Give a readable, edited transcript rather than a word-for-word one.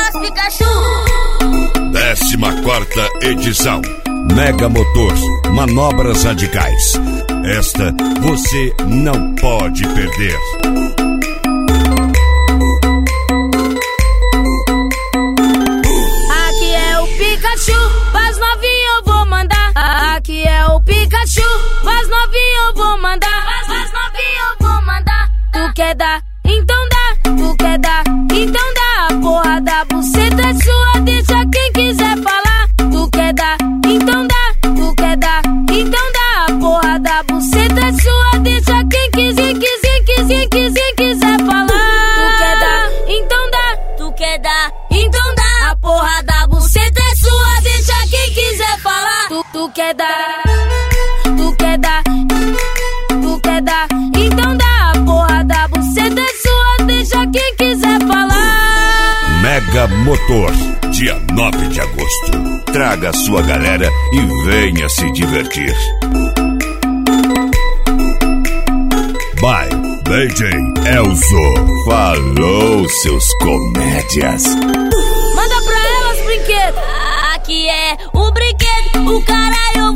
elas, Pikachu. 14ª edição. Mega Motors, manobras radicais. Esta você não pode perder. Aqui é o Pikachu, pras novinhas eu vou mandar. Aqui é o Pikachu, pras novinhas eu vou mandar. Pras novinhas eu vou mandar. Tu quer dar? Então dá. Tu quer dar? Então dá. A porra da buceta é sua, deixa quem quiser falar. Tu quer dar? Então dá. Tu quer dar? Então dá. A porra da buceta é sua, deixa quem quiser falar. Tu quer dar? Então dá. Tu quer dar? Então dá. A porra da buceta é sua, deixa quem quiser falar. Tu quer dar? Tu quer dar? Tu quer dar? Então dá. A porra da buceta é sua, deixa quem quiser falar. Mega Motor, dia 9 de agosto. Traga sua galera e venha se divertir. By DJ Elzo. Falou, seus comédias. Manda pra elas, brinquedo. Aqui é o brinquedo, o caralho.